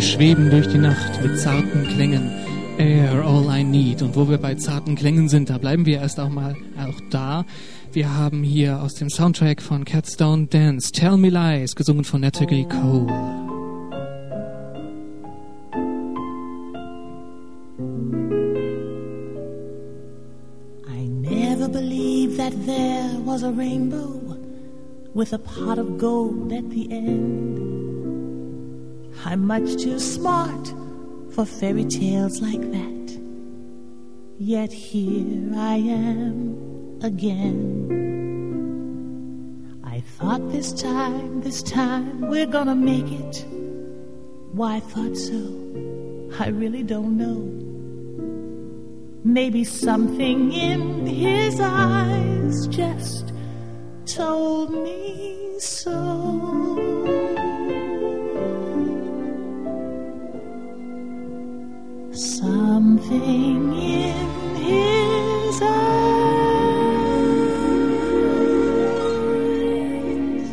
schweben durch die Nacht mit zarten Klängen. Air, all I need. Und wo wir bei zarten Klängen sind, da bleiben wir erst auch da. Wir haben hier aus dem Soundtrack von Cats Don't Dance Tell Me Lies, gesungen von Natalie Cole. I never believed that there was a rainbow with a pot of gold at the end. I'm much too smart for fairy tales like that. Yet here I am again. I thought this time we're gonna make it. Why I thought so, I really don't know. Maybe something in his eyes just told me so. Something in his eyes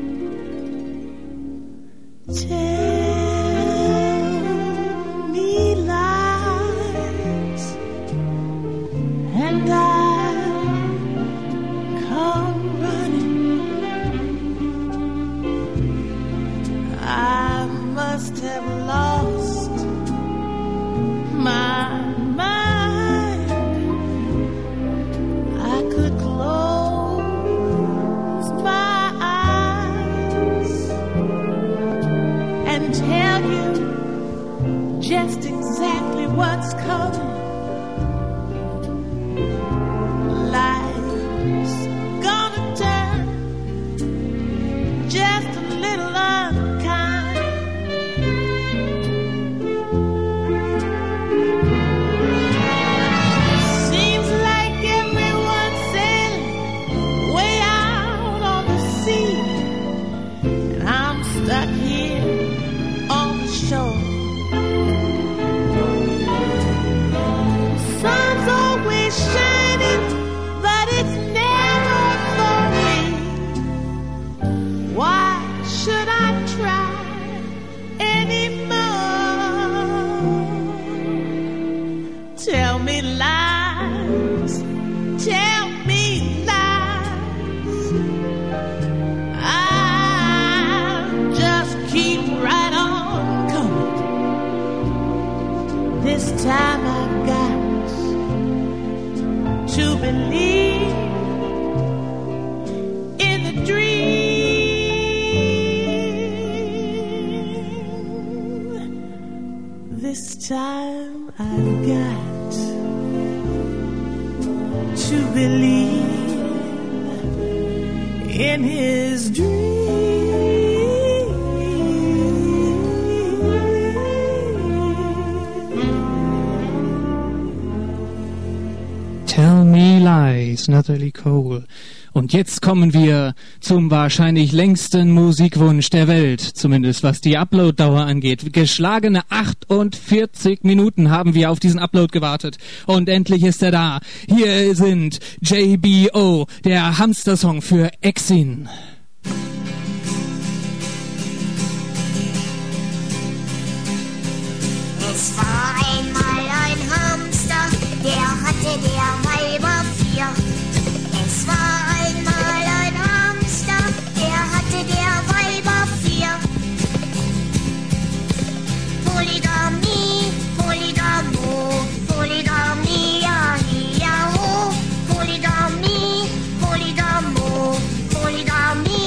tell me lies, and I'll come running. I must have lost my mind. I could close my eyes and tell you just exactly what's coming. Life's gonna turn just a little unkind. Seems like everyone's sailing way out on the sea, and I'm stuck here on the shore. The sun's always shining, but it's never for me. Why should I try anymore? Tell me lies, tell me lies. I'll just keep right on coming. This time I've got to believe in the dream. This time I've got to believe in his dream. Tell Me Lies, Natalie Cole. Und jetzt kommen wir zum wahrscheinlich längsten Musikwunsch der Welt, zumindest was die Uploaddauer angeht. Geschlagene 48 Minuten haben wir auf diesen Upload gewartet. Und endlich ist er da. Hier sind JBO, der Hamster-Song für Exin. Es war einmal ein Hamster, der hatte der Weiber 4. Es war einmal ein Hamster, der hatte der Weiber 4. Polygamie, Polygamo, Polygamie, ja, ja, ho. Polygamie, Polygamo, Polygamie.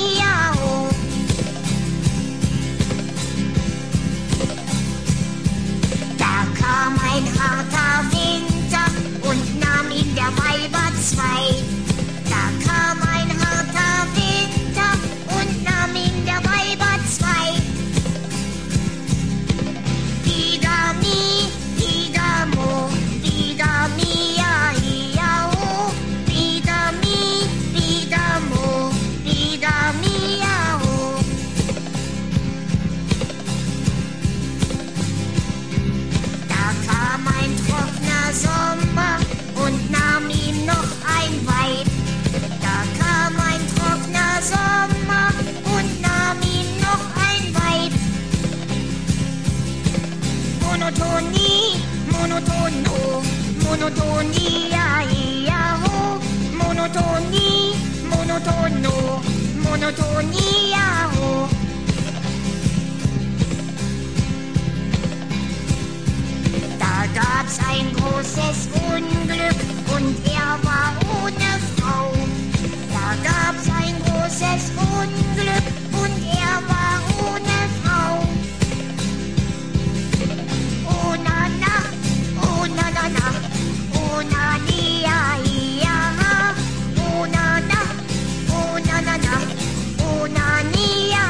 Monotonia, ja, Monotonie, monotono, Monotonia, oh. Da gab's ein großes Unglück und er war ohne Frau. Da gab's ein großes Unglück und er war ohne Frau. Oh na na, oh na na na, oh na nia, ja, oh na na, oh na na na, oh na nia.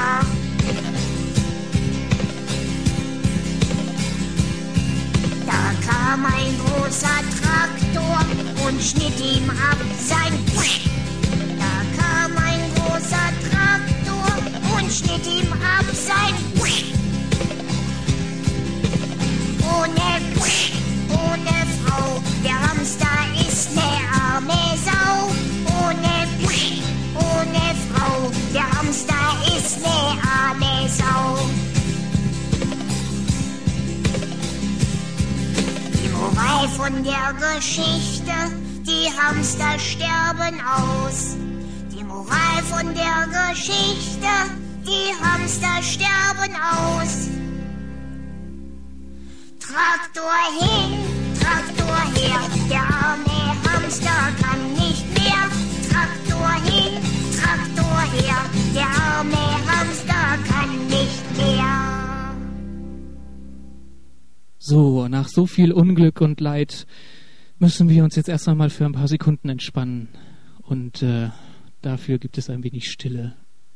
Da kam ein großer Traktor und schnitt ihm ab sein Da kam ein großer Traktor und schnitt ihm ab sein ohne Frau, der Hamster ist ne arme Sau. Ohne Frau, der Hamster ist ne arme Sau. Die Moral von der Geschichte, die Hamster sterben aus. Die Moral von der Geschichte, die Hamster sterben aus. Traktor hin, Traktor her, der arme Hamster kann nicht mehr. Traktor hin, Traktor her, der arme Hamster kann nicht mehr. So, nach so viel Unglück und Leid müssen wir uns jetzt erst einmal für ein paar Sekunden entspannen. Und dafür gibt es ein wenig Stille.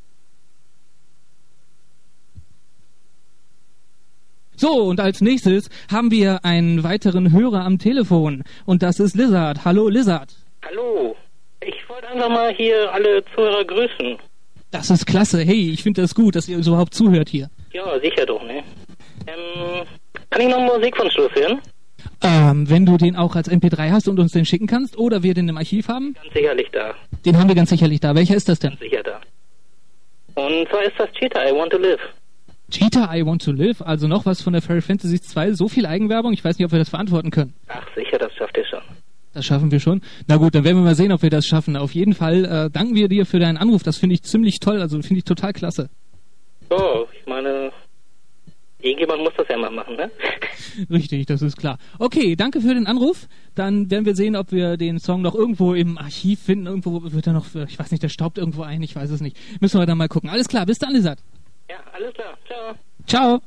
So, und als nächstes haben wir einen weiteren Hörer am Telefon. Und das ist Lizard. Hallo, Lizard. Hallo. Ich wollte einfach mal hier alle Zuhörer grüßen. Das ist klasse. Hey, ich finde das gut, dass ihr uns überhaupt zuhört hier. Ja, sicher doch, ne? Kann ich noch Musikwunsch loswerden? Wenn du den auch als MP3 hast und uns den schicken kannst, oder wir den im Archiv haben? Ganz sicherlich da. Den haben wir ganz sicherlich da. Welcher ist das denn? Ganz sicher da. Und zwar ist das Cheetah, I Want to Live. Cheetah, I Want to Live, also noch was von der Fairy Fantasy 2, so viel Eigenwerbung, ich weiß nicht, ob wir das verantworten können. Ach sicher, das schafft ihr schon. Das schaffen wir schon. Na gut, dann werden wir mal sehen, ob wir das schaffen. Auf jeden Fall danken wir dir für deinen Anruf, das finde ich ziemlich toll, also finde ich total klasse. Oh, ich meine, irgendjemand muss das ja mal machen, ne? Richtig, das ist klar. Okay, danke für den Anruf. Dann werden wir sehen, ob wir den Song noch irgendwo im Archiv finden. Irgendwo wird er noch, ich weiß nicht, der staubt irgendwo ein, ich weiß es nicht. Müssen wir dann mal gucken. Alles klar, bis dann, Lizard. Ja, alles klar. Ciao. Ciao.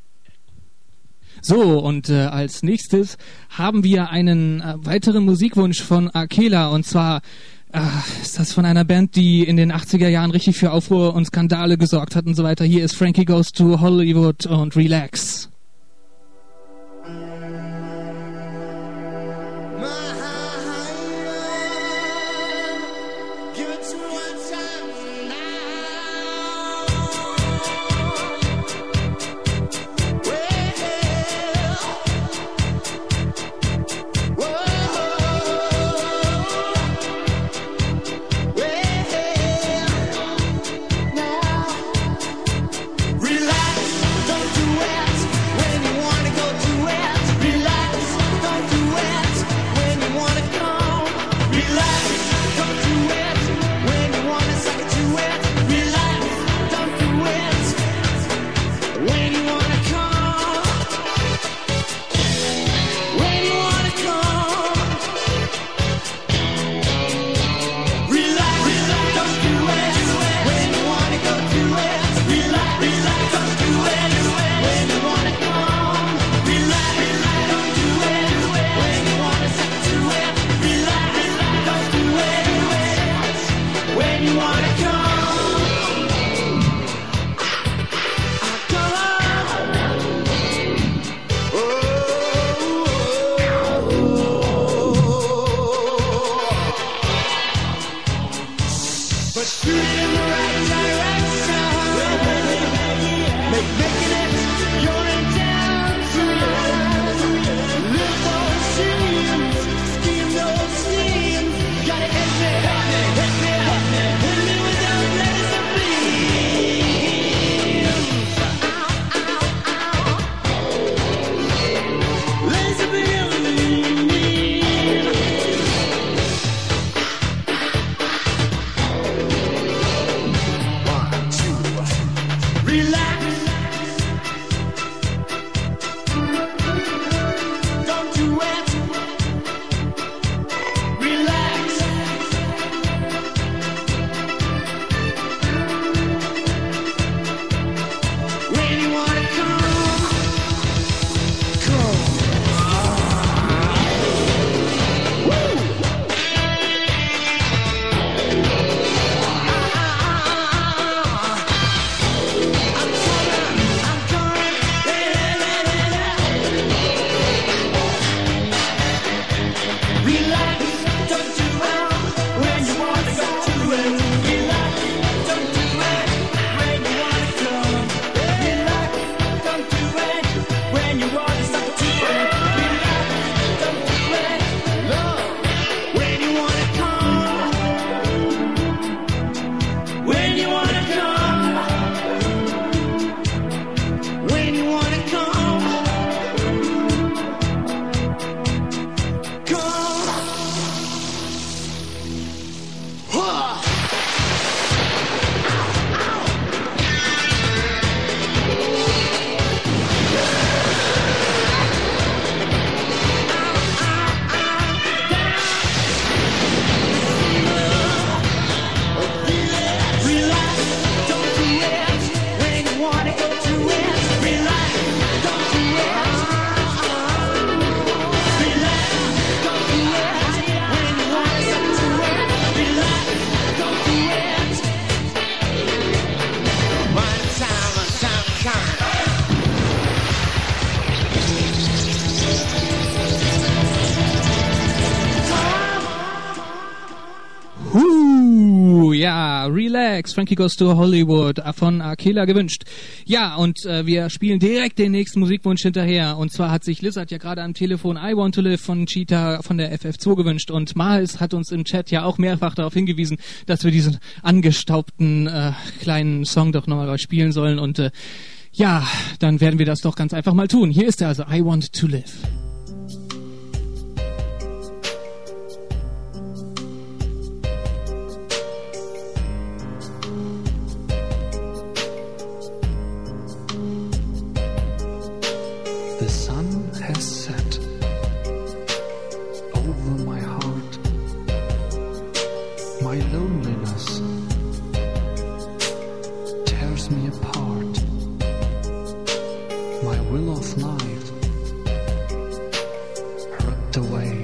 So, und als nächstes haben wir einen weiteren Musikwunsch von Akela. Und zwar ist das von einer Band, die in den 80er Jahren richtig für Aufruhr und Skandale gesorgt hat und so weiter. Hier ist Frankie Goes to Hollywood und Relax. Relax, don't do it when you wanna go do it. Relax, Frankie Goes to Hollywood von Akela gewünscht. Ja, und wir spielen direkt den nächsten Musikwunsch hinterher. Und zwar hat sich Lizard ja gerade am Telefon I Want to Live von Cheetah von der FF2 gewünscht. Und Miles hat uns im Chat ja auch mehrfach darauf hingewiesen, dass wir diesen angestaubten kleinen Song doch nochmal spielen sollen. Und ja, dann werden wir das doch ganz einfach mal tun. Hier ist er also, I Want to Live. The sun has set over my heart, my loneliness tears me apart, my will of life ripped away,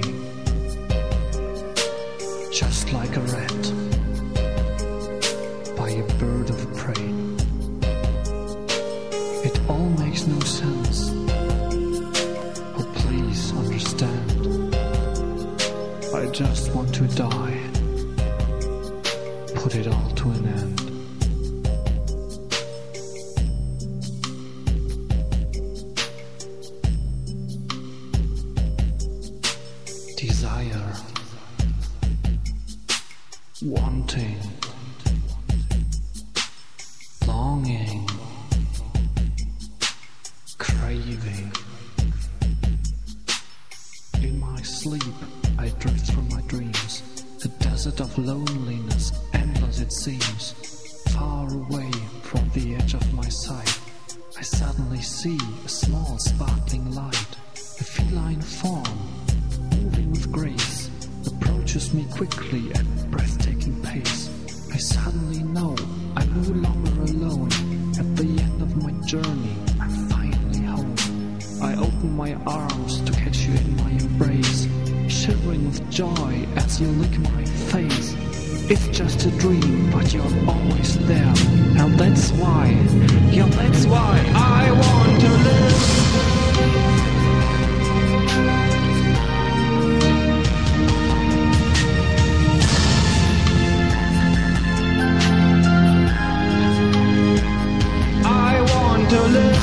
just like a rat by a bird of prey. It all makes no sense. Please understand, I just want to die, put it all to an end. Desire, wanting, longing, craving. In my sleep, I drift through my dreams, a desert of loneliness, endless it seems. Far away from the edge of my sight, I suddenly see a small sparkling light. A feline form, moving with grace, approaches me quickly at breathtaking pace. I suddenly know I'm no longer alone. At the end of my journey, I'm finally home. I open my arms to catch you in my embrace, shivering with joy as you lick my face. It's just a dream, but you're always there, and that's why I want to live. To live.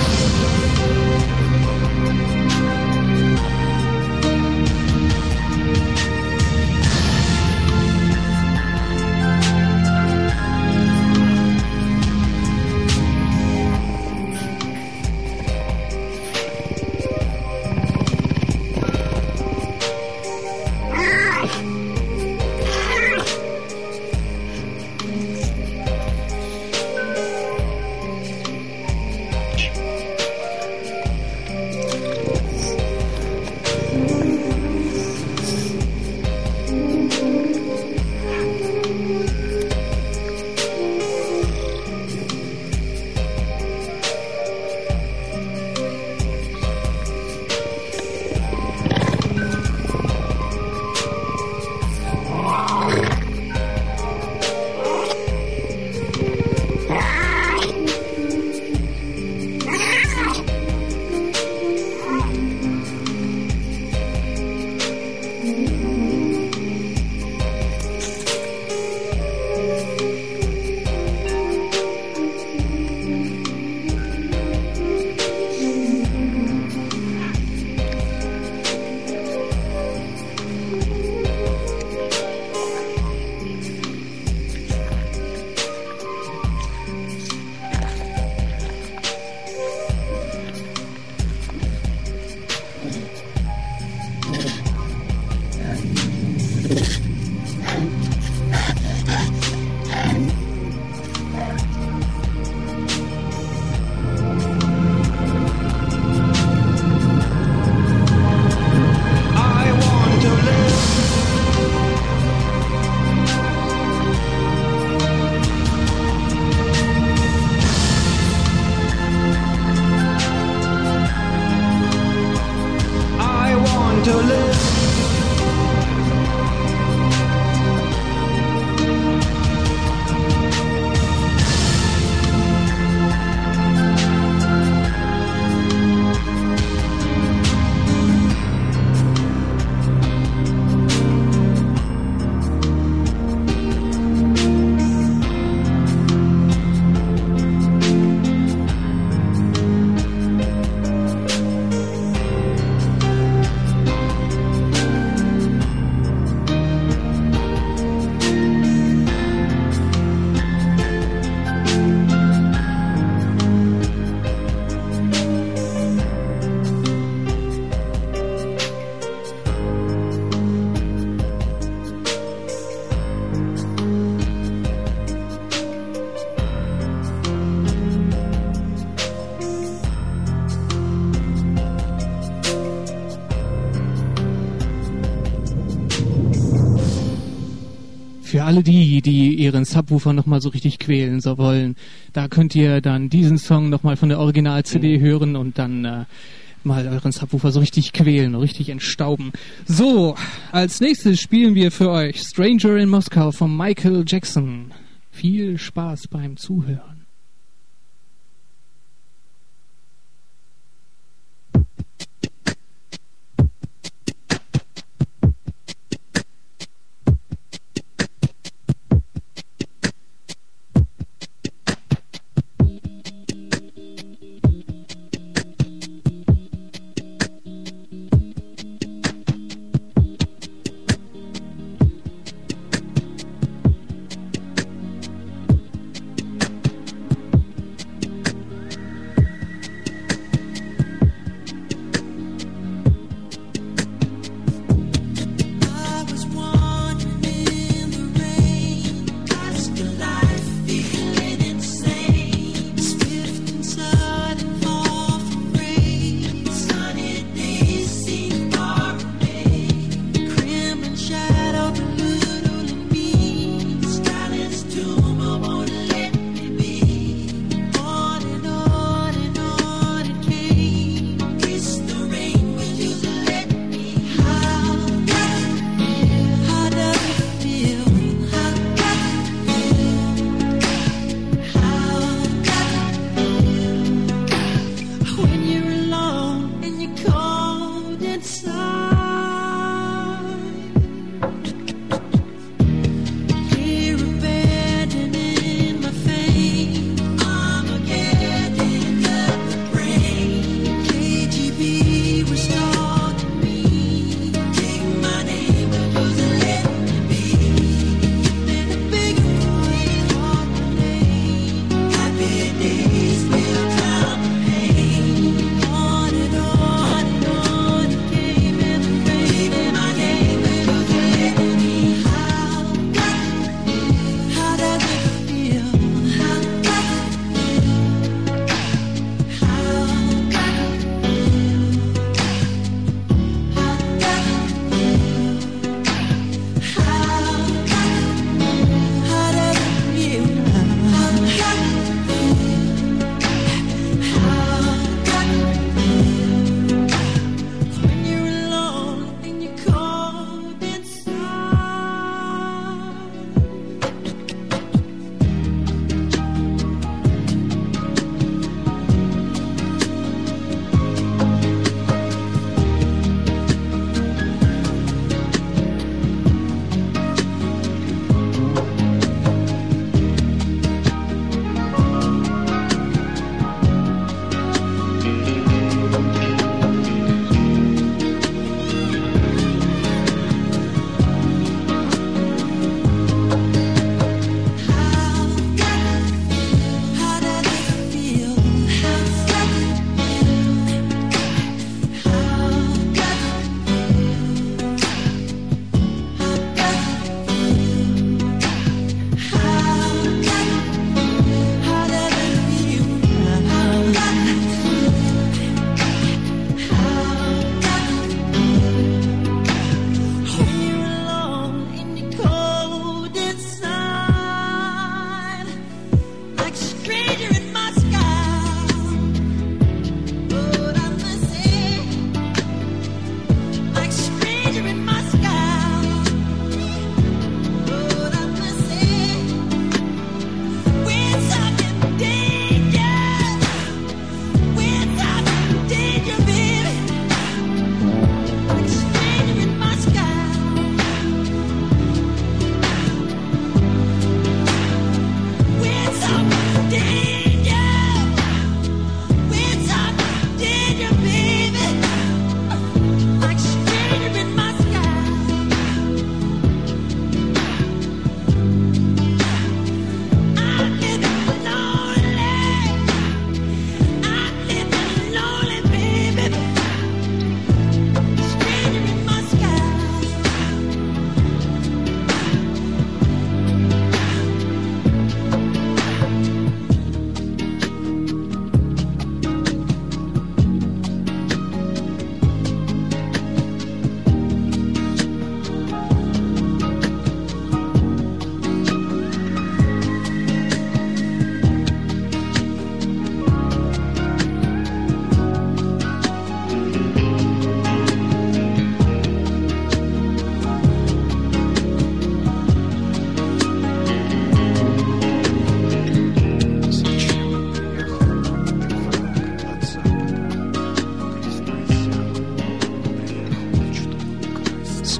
für alle die ihren Subwoofer nochmal so richtig quälen so wollen, da könnt ihr dann diesen Song nochmal von der Original-CD hören und dann mal euren Subwoofer so richtig quälen, richtig entstauben. So, als nächstes spielen wir für euch Stranger in Moscow von Michael Jackson. Viel Spaß beim Zuhören.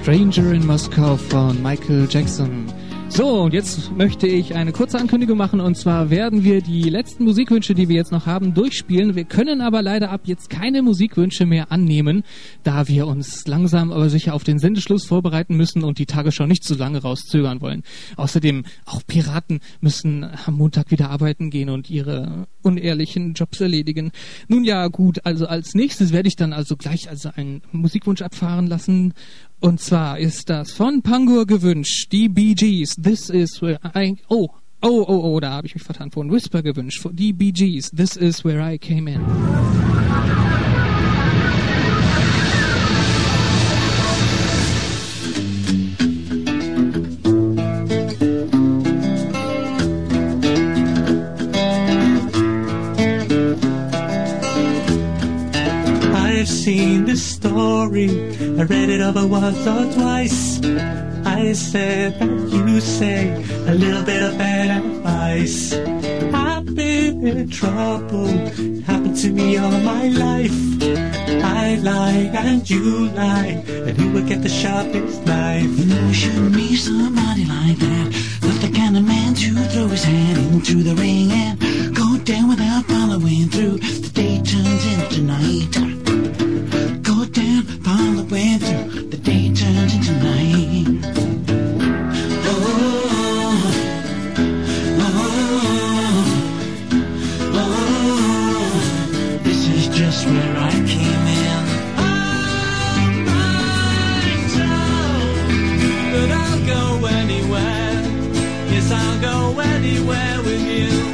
Stranger in Moscow von Michael Jackson. So, und jetzt möchte ich eine kurze Ankündigung machen, und zwar werden wir die letzten Musikwünsche, die wir jetzt noch haben, durchspielen. Wir können aber leider ab jetzt keine Musikwünsche mehr annehmen, da wir uns langsam aber sicher auf den Sendeschluss vorbereiten müssen und die Tagesschau nicht so lange rauszögern wollen. Außerdem, auch Piraten müssen am Montag wieder arbeiten gehen und ihre unehrlichen Jobs erledigen. Nun ja, gut, also als nächstes werde ich dann also gleich einen Musikwunsch abfahren lassen. Und zwar ist das von Pangur gewünscht, die Bee Gees, This Is Where I... Oh, da habe ich mich vertan, von Whisper gewünscht, die Bee Gees, This Is Where I Came In. I've seen this story, I read it over once or twice. I said that you say a little bit of bad advice. I've been in trouble, it happened to me all my life. I lie and you lie, and who will get the sharpest knife? You know you shouldn't be somebody like that. Not the kind of man to throw his hand into the ring and go down without following through. The day turns into night. Go down, follow way through. The day turns into night. This is just where I came in. I'm told that I'll go anywhere. Yes, I'll go anywhere with you.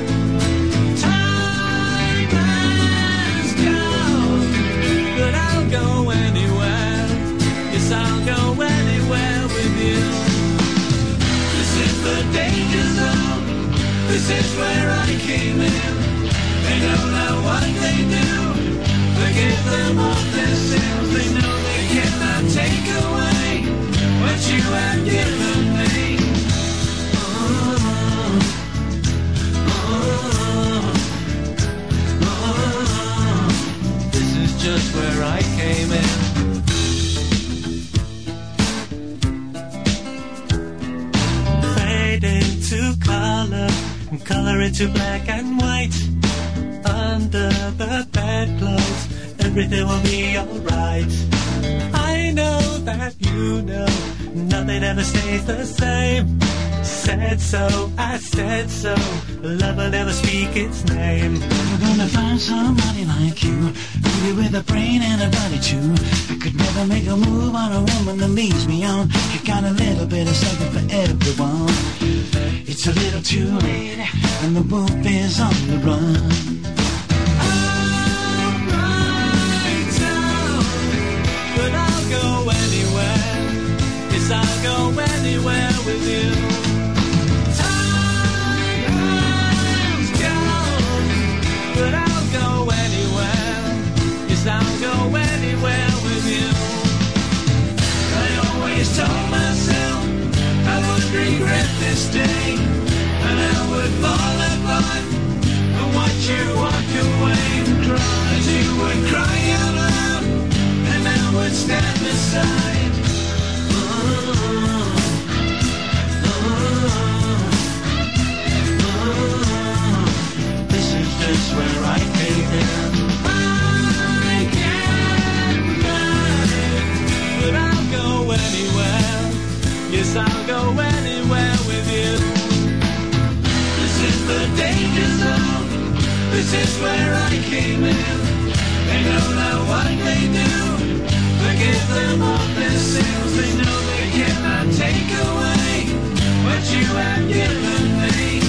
Time has come, but I'll go anywhere. Yes, I'll go anywhere with you. This is the danger zone. This is where I came in. They don't know what they do. Forgive them of their sins. They know they cannot take away what you have given me. This is just where I came in. Fade into color, and color into black and white. Under the bedclothes, everything will be alright. I know that you know, nothing ever stays the same. Said so, I said so, love will never speak its name. You're gonna find somebody like you, maybe with a brain and a body too. I could never make a move on a woman that leads me on. You got a little bit of something for everyone. It's a little too late, and the wolf is on the run. But I'll go anywhere. Yes, I'll go anywhere with you. Time has gone, but I'll go anywhere. Yes, I'll go anywhere with you. I always told myself I would regret this day, and I would fall apart and watch you walk away and cry. As you would cry out loud, and I would stand beside. This is just where I came in. I can't lie, but I'll go anywhere. Yes, I'll go anywhere with you. This is the danger zone. This is where I came in. They don't know what they do. Forgive them of their sins. They know they cannot take away what you have given me.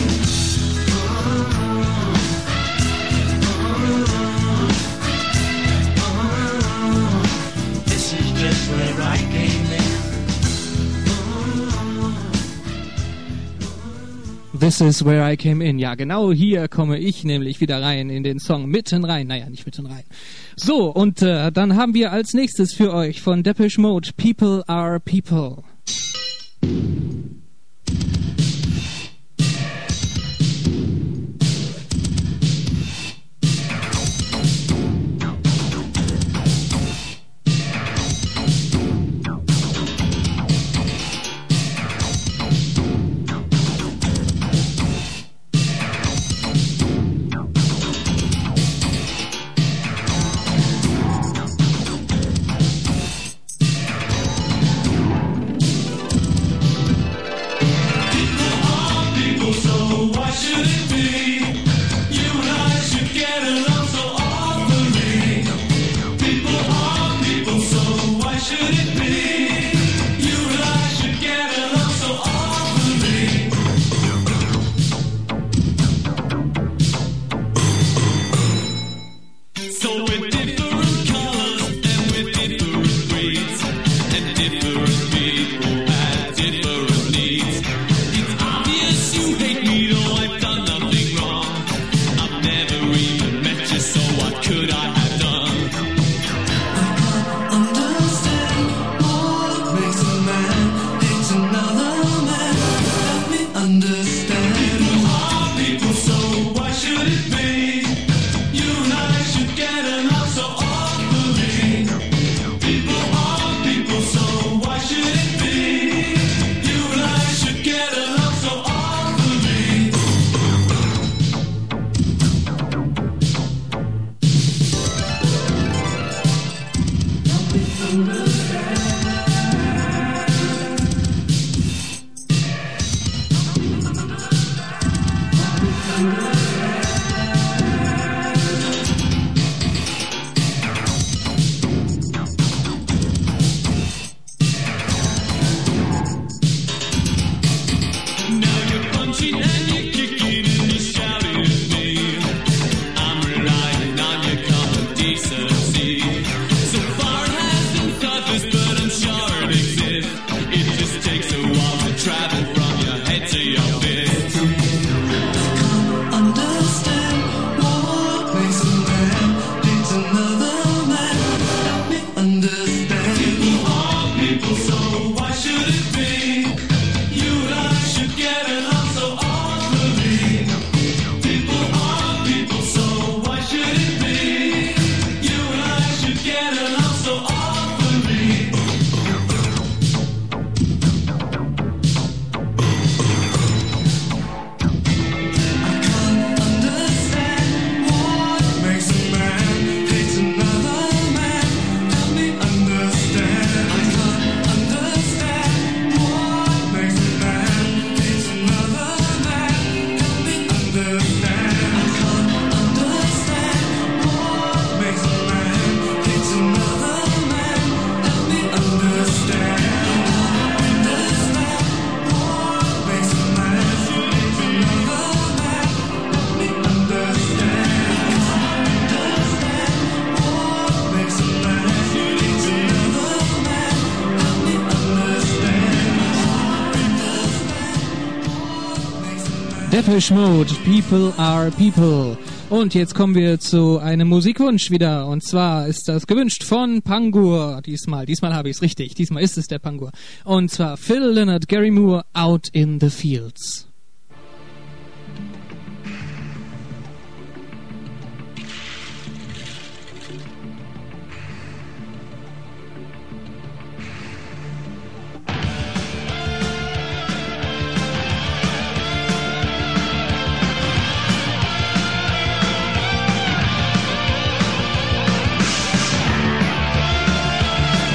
This is just where I came in. This is where I came in. Ja, genau hier komme ich nämlich wieder rein in den Song. Mitten rein. Naja, nicht mitten rein. So, und dann haben wir als nächstes für euch von Depeche Mode People Are People. Depeche Mode, People Are People. Und jetzt kommen wir zu einem Musikwunsch wieder. Und zwar ist das gewünscht von Pangur. Diesmal habe ich es richtig. Diesmal ist es der Pangur. Und zwar Phil Lynott, Gary Moore, Out in the Fields.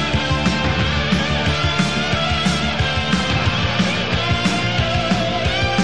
Out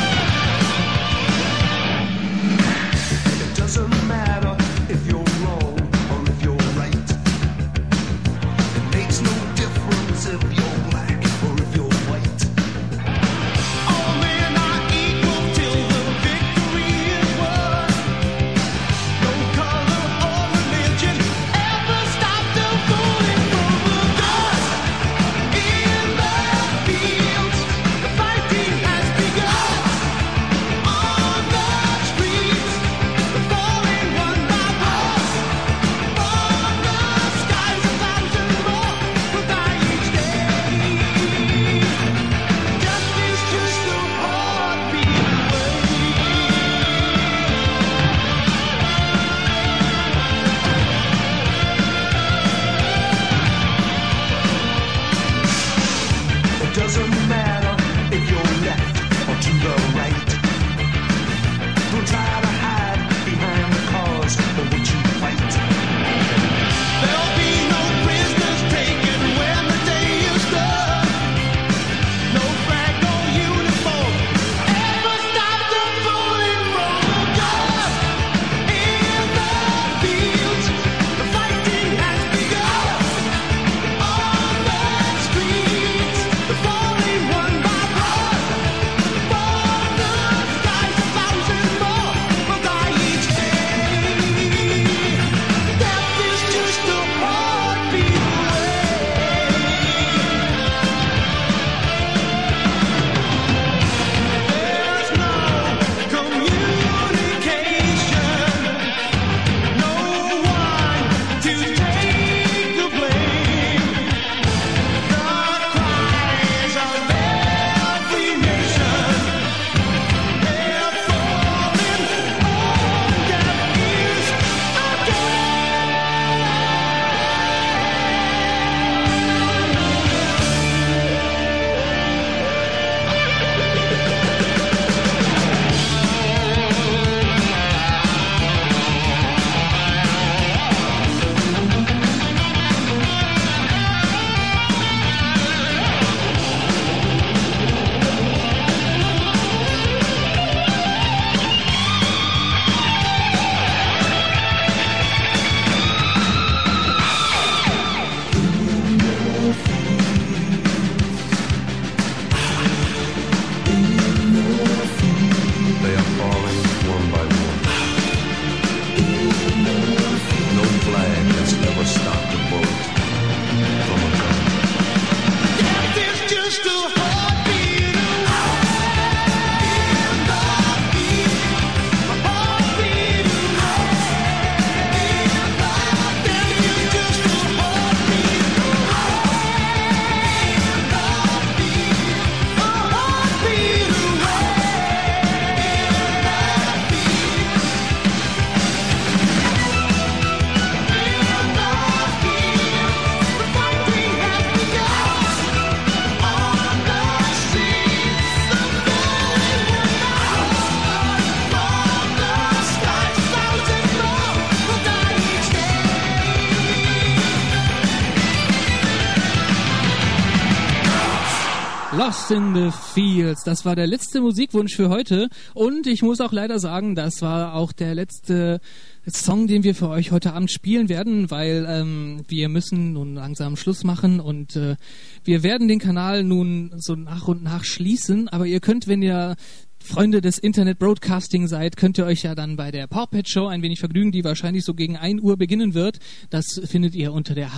Lost in the Fields. Das war der letzte Musikwunsch für heute. Und ich muss auch leider sagen, das war auch der letzte Song, den wir für euch heute Abend spielen werden, weil wir müssen nun langsam Schluss machen und wir werden den Kanal nun so nach und nach schließen. Aber ihr könnt, wenn ihr Freunde des Internet-Broadcasting seid, könnt ihr euch ja dann bei der Pawpet Show ein wenig vergnügen, die wahrscheinlich so gegen 1 Uhr beginnen wird. Das findet ihr unter der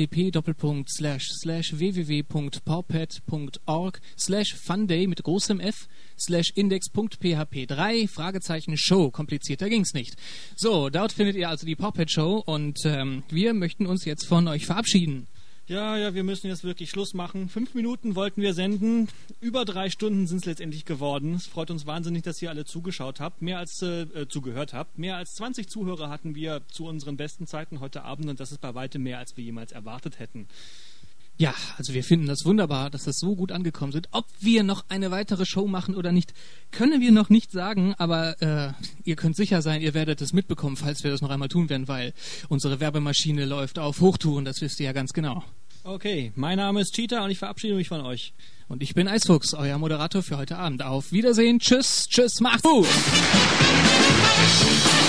http://www.pawpet.org/funday mit großem F /index.php3 Fragezeichen Show. Komplizierter ging's nicht. So, dort findet ihr also die Pawpet Show und wir möchten uns jetzt von euch verabschieden. Ja, wir müssen jetzt wirklich Schluss machen. 5 Minuten wollten wir senden. Über 3 Stunden sind es letztendlich geworden. Es freut uns wahnsinnig, dass ihr alle zugeschaut habt, zugehört habt. Mehr als 20 Zuhörer hatten wir zu unseren besten Zeiten heute Abend und das ist bei weitem mehr, als wir jemals erwartet hätten. Ja, also wir finden das wunderbar, dass das so gut angekommen sind. Ob wir noch eine weitere Show machen oder nicht, können wir noch nicht sagen, aber ihr könnt sicher sein, ihr werdet es mitbekommen, falls wir das noch einmal tun werden, weil unsere Werbemaschine läuft auf Hochtouren, das wisst ihr ja ganz genau. Okay, mein Name ist Cheetah und ich verabschiede mich von euch. Und ich bin Eisfuchs, euer Moderator für heute Abend. Auf Wiedersehen, tschüss, macht's gut!